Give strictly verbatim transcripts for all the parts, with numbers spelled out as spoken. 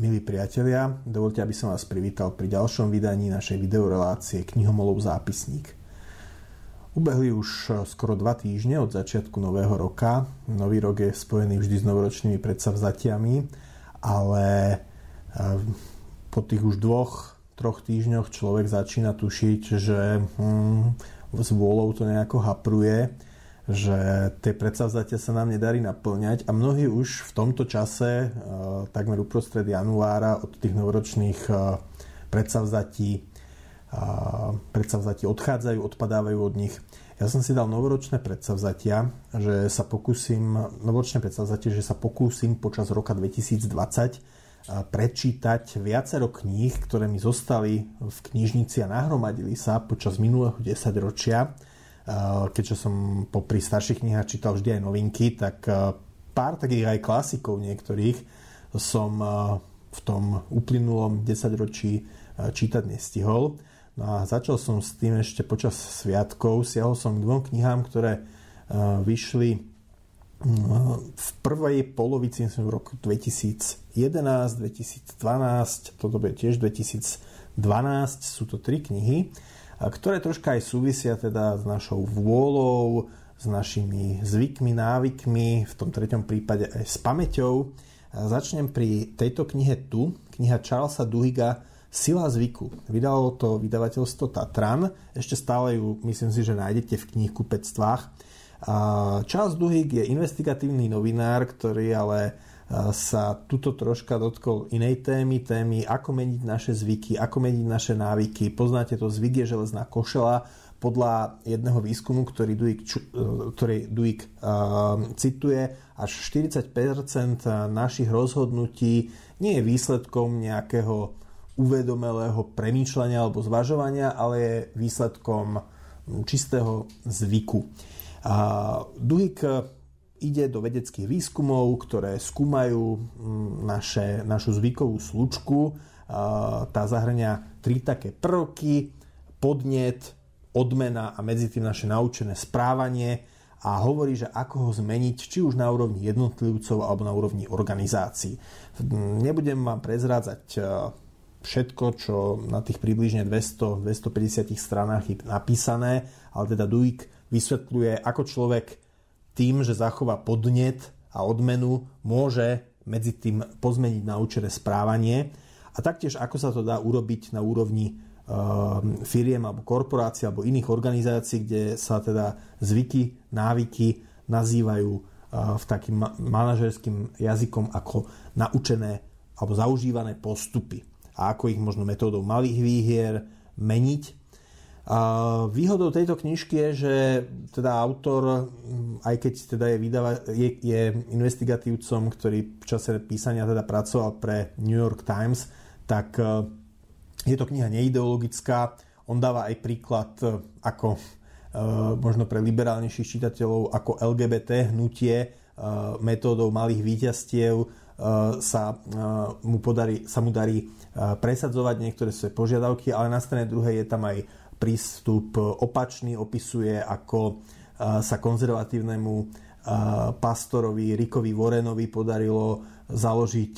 Milí priatelia, dovoľte, aby som vás privítal pri ďalšom vydaní našej videorelácie Knihomolov zápisník. Ubehli už skoro dva týždne od začiatku nového roka. Nový rok je spojený vždy s novoročnými predsavzatiami, ale po tých už dvoch, troch týždňoch človek začína tušiť, že hm, s vôľou to nejako hapruje, že tie predsavzatia sa nám nedarí naplňať a mnohí už v tomto čase, takmer uprostred januára, od tých novoročných predsavzatí, predsavzatí odchádzajú, odpadávajú od nich. Ja som si dal novoročné predsavzatia, že sa pokúsim, novoročné predsavzatie, že sa pokúsim počas roka dvetisícdvadsať prečítať viacero kníh, ktoré mi zostali v knižnici a nahromadili sa počas minulého desaťročia. Keďže som popri starších knihách čítal vždy aj novinky, tak pár takých aj klasikov niektorých som v tom uplynulom desaťročí čítať nestihol. No a začal som s tým ešte počas sviatkov. Siahol som k dvom knihám, ktoré vyšli v prvej polovici v roku dvetisícjedenásť, dvetisícdvanásť, toto bude tiež dvetisícdvanásť, sú to tri knihy, ktoré troška aj súvisia teda s našou vôľou, s našimi zvykmi, návykmi, v tom treťom prípade aj s pamäťou. Začnem pri tejto knihe tu, kniha Charlesa Duhigga Sila zvyku. Vydalo to vydavateľstvo Tatran, ešte stále ju myslím si, že nájdete v knihkupectvách. Charles Duhigg je investigatívny novinár, ktorý ale sa tuto troška dotkol inej témy, témy ako meniť naše zvyky, ako meniť naše návyky. Poznáte to, zvyk je železná košela. Podľa jedného výskumu, ktorý Duhigg, ktorý Duhigg uh, cituje, až štyridsať percent našich rozhodnutí nie je výsledkom nejakého uvedomelého premýšľania alebo zvažovania, ale je výsledkom čistého zvyku. Uh, Duhigg ide do vedeckých výskumov, ktoré skúmajú naše, našu zvykovú slučku. Tá zahŕňa tri také prvky: podnet, odmena a medzi tým naše naučené správanie, a hovorí, že ako ho zmeniť, či už na úrovni jednotlivcov alebo na úrovni organizácií. Nebudem vám prezrádzať všetko, čo na tých približne dvesto až dvestopäťdesiat stranách je napísané, ale teda Duhigg vysvetľuje, ako človek tým, že zachová podnet a odmenu, môže medzi tým pozmeniť naučené správanie, a taktiež ako sa to dá urobiť na úrovni e, firiem alebo korporácií alebo iných organizácií, kde sa teda zvyky, návyky nazývajú e, v takým manažerským jazykom ako naučené alebo zaužívané postupy a ako ich možno metódou malých výhier meniť. A výhodou tejto knižky je, že teda autor, aj keď teda je, vydava, je, je investigatívcom, ktorý v čase písania teda pracoval pre New York Times, tak je to kniha neideologická. On dáva aj príklad, ako možno pre liberálnejších čitateľov, ako el gé bé té hnutie metódou malých víťazstiev sa mu, podarí, sa mu darí presadzovať niektoré svoje požiadavky, ale na strane druhej je tam aj prístup opačný, opisuje, ako sa konzervatívnemu pastorovi Rickovi Warrenovi podarilo založiť,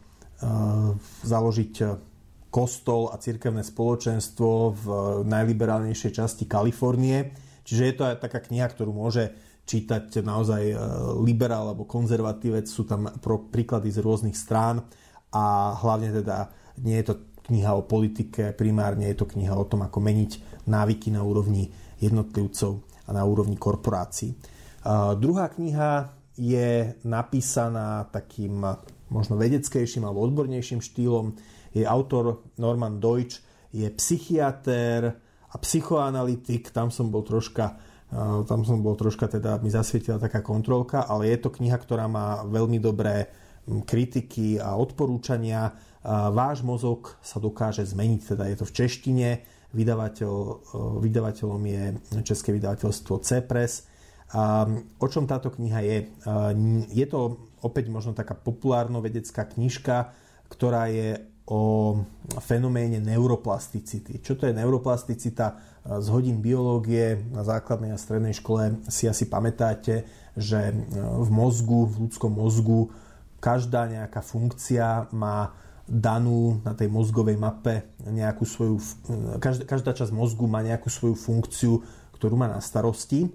založiť kostol a cirkevné spoločenstvo v najliberálnejšej časti Kalifornie. Čiže je to aj taká kniha, ktorú môže čítať naozaj liberál alebo konzervatívec. Sú tam príklady z rôznych strán a hlavne teda nie je to kniha o politike, primárne je to kniha o tom, ako meniť návyky na úrovni jednotlivcov a na úrovni korporácií. Uh, druhá kniha je napísaná takým možno vedeckejším alebo odbornejším štýlom. Jej autor Norman Deutsch je psychiatér a psychoanalytik. Tam som bol troška, uh, tam som bol troška teda mi zasvietila taká kontrolka, ale je to kniha, ktorá má veľmi dobré kritiky a odporúčania. Váš mozog sa dokáže zmeniť, teda je to v češtine, vydavateľ, vydavateľom je české vydavateľstvo C-Press. O čom táto kniha je? Je to opäť možno taká populárno-vedecká knižka, ktorá je o fenoméne neuroplasticity. Čo to je neuroplasticita? Z hodín biológie na základnej a strednej škole si asi pamätáte, že v mozgu, v ľudskom mozgu každá nejaká funkcia má danú na tej mozgovej mape nejakú svoju, každá, každá časť mozgu má nejakú svoju funkciu, ktorú má na starosti.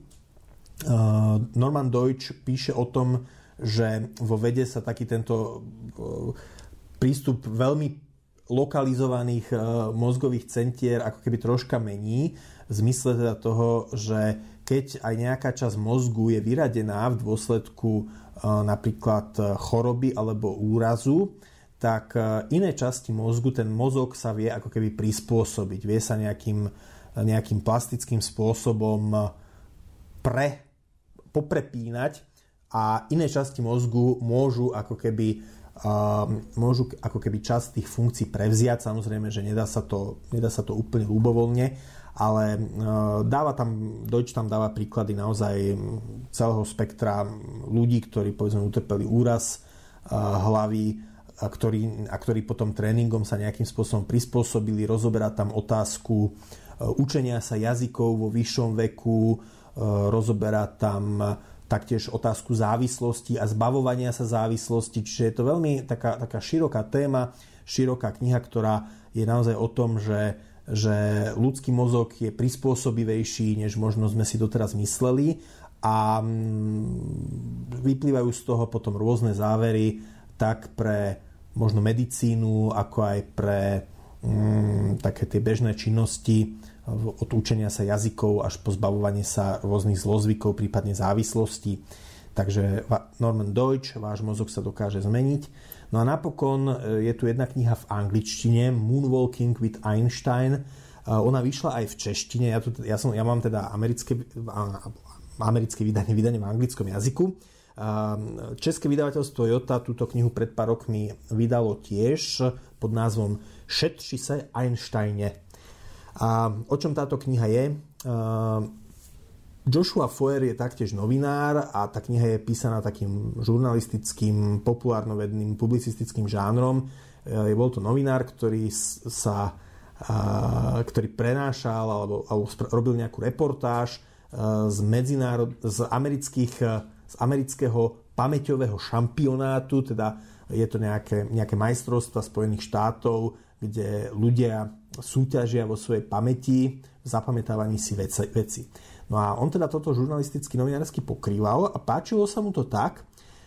Norman Deutsch píše o tom, že vo vede sa taký tento prístup veľmi lokalizovaných mozgových centier ako keby troška mení, v zmysle teda toho, že keď aj nejaká časť mozgu je vyradená v dôsledku napríklad choroby alebo úrazu, tak iné časti mozgu, ten mozog sa vie ako keby prispôsobiť. Vie sa nejakým, nejakým plastickým spôsobom pre, poprepínať a iné časti mozgu môžu ako keby Uh, môžu ako keby časť tých funkcií prevziať. Samozrejme, že nedá sa to, nedá sa to úplne ľubovoľne, ale uh, dáva tam, Deutsch tam dáva príklady naozaj celého spektra ľudí, ktorí povedzme utrpeli úraz uh, hlavy a ktorí, a ktorí potom tréningom sa nejakým spôsobom prispôsobili. Rozoberá tam otázku uh, učenia sa jazykov vo vyššom veku, uh, rozoberá tam taktiež otázku závislosti a zbavovania sa závislosti. Čiže je to veľmi taká, taká široká téma, široká kniha, ktorá je naozaj o tom, že, že ľudský mozog je prispôsobivejší, než možno sme si doteraz mysleli a vyplývajú z toho potom rôzne závery tak pre možno medicínu, ako aj pre mm, také tie bežné činnosti od učenia sa jazykov až po zbavovanie sa rôznych zlozvykov, prípadne závislostí. Takže Norman Deutsch, váš mozog sa dokáže zmeniť. No a napokon je tu jedna kniha v angličtine, Moonwalking with Einstein. Ona vyšla aj v češtine. Ja, tu, ja, som, ja mám teda americké, americké vydanie, vydanie v anglickom jazyku. České vydavateľstvo Jota túto knihu pred pár rokmi vydalo tiež pod názvom Šetři se Einsteine. A o čom táto kniha je? Joshua Foer je taktiež novinár a tá kniha je písaná takým žurnalistickým, populárnovedným, publicistickým žánrom. Bol to novinár, ktorý sa ktorý prenášal alebo, alebo robil nejakú reportáž z, medzinárod, z, amerických, z amerického pamäťového šampionátu, teda je to nejaké, nejaké majstrovstva Spojených štátov, kde ľudia súťažia vo svojej pamäti v zapamätávaní si veci. No a on teda toto žurnalisticky novinársky pokrýval a páčilo sa mu to tak,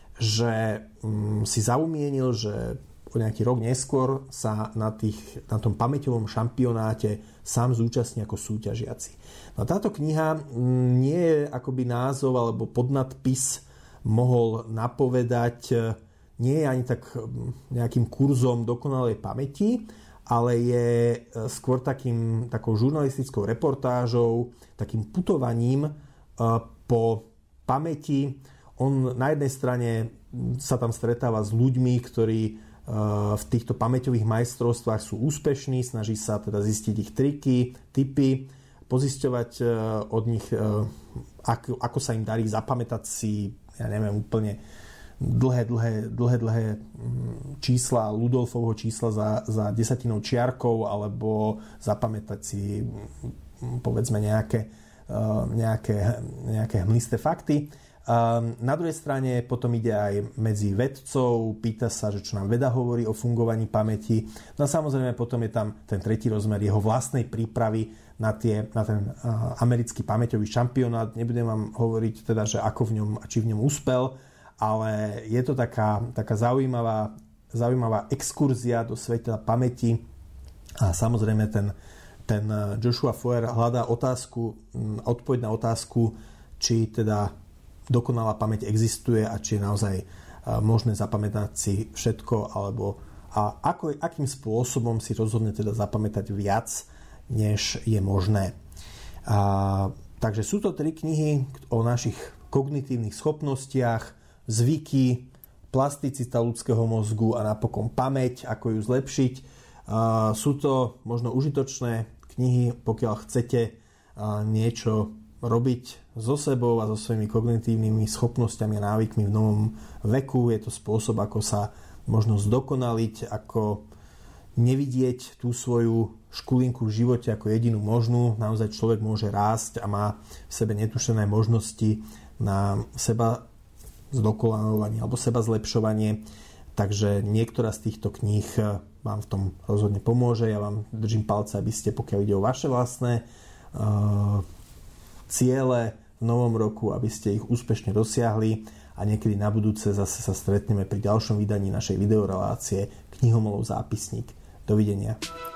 že um, si zaumienil, že o nejaký rok neskôr sa na, tých, na tom pamäťovom šampionáte sám zúčastní ako súťažiaci. No a táto kniha um, nie je akoby názov alebo podnadpis mohol napovedať, nie je ani tak nejakým kurzom dokonalej pamäti, ale je skôr takým, takou žurnalistickou reportážou, takým putovaním po pamäti. On na jednej strane sa tam stretáva s ľuďmi, ktorí v týchto pamäťových majstrovstvách sú úspešní, snaží sa teda zistiť ich triky, tipy, pozisťovať od nich, ako, ako sa im darí zapamätať si, ja neviem, úplne dlhé, dlhé, dlhé, dlhé čísla, Ludolfovho čísla za, za desatinou čiarkou, alebo zapamätať si povedzme nejaké, nejaké, nejaké hmlisté fakty. Na druhej strane potom ide aj medzi vedcov, pýta sa, že čo nám veda hovorí o fungovaní pamäti. No a samozrejme potom je tam ten tretí rozmer jeho vlastnej prípravy na, tie, na ten americký pamäťový šampionát. Nebudem vám hovoriť teda, že ako v ňom a či v ňom úspel, ale je to taká, taká zaujímavá, zaujímavá exkurzia do sveta pamäti a samozrejme ten, ten Joshua Foer hľadá otázku, odpoveď na otázku, či teda dokonalá pamäť existuje a či je naozaj možné zapamätať si všetko, alebo a ako, akým spôsobom si rozhodne teda zapamätať viac, než je možné. A, takže sú to tri knihy o našich kognitívnych schopnostiach, zvyky, plasticita ľudského mozgu a napokon pamäť, ako ju zlepšiť. A, sú to možno užitočné knihy, pokiaľ chcete a, niečo robiť so sebou a so svojimi kognitívnymi schopnosťami a návykmi v novom veku. Je to spôsob, ako sa možno zdokonaliť, ako nevidieť tú svoju škulinku v živote ako jedinú možnú. Naozaj človek môže rásť a má v sebe netušené možnosti na seba zdokonalovanie alebo seba zlepšovanie. Takže niektorá z týchto kníh vám v tom rozhodne pomôže. Ja vám držím palce, aby ste, pokiaľ ide o vaše vlastné uh, ciele v novom roku, aby ste ich úspešne dosiahli a niekedy na budúce zase sa stretneme pri ďalšom vydaní našej videorelácie Knihomolov zápisník. Dovidenia.